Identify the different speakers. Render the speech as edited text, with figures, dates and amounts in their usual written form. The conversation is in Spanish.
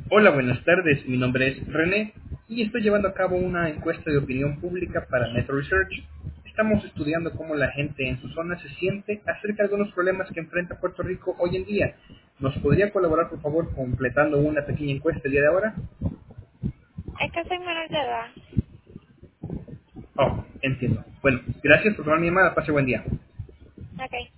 Speaker 1: Hola, buenas tardes. Mi nombre es René y estoy llevando a cabo una encuesta de opinión pública para Metro Research. Estamos estudiando cómo la gente en su zona se siente acerca de algunos problemas que enfrenta Puerto Rico hoy en día. ¿Nos podría colaborar, por favor, completando una pequeña encuesta el día de ahora?
Speaker 2: Es que soy menor de edad.
Speaker 1: Oh, entiendo. Bueno, gracias por tomar mi llamada. Pase buen día.
Speaker 2: Ok.